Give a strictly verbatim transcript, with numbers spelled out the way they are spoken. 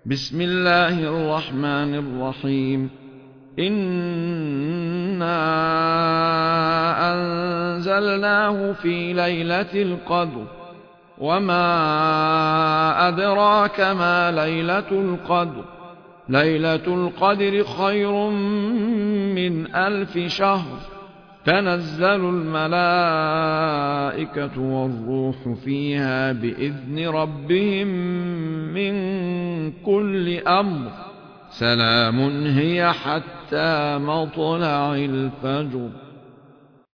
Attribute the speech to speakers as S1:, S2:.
S1: بسم الله الرحمن الرحيم. إنا أنزلناه في ليلة القدر، وما أدراك ما ليلة القدر. ليلة القدر خير من ألف شهر. تنزل الملائكة والروح فيها بإذن ربهم من كل أمر. سلام هي حتى مطلع الفجر.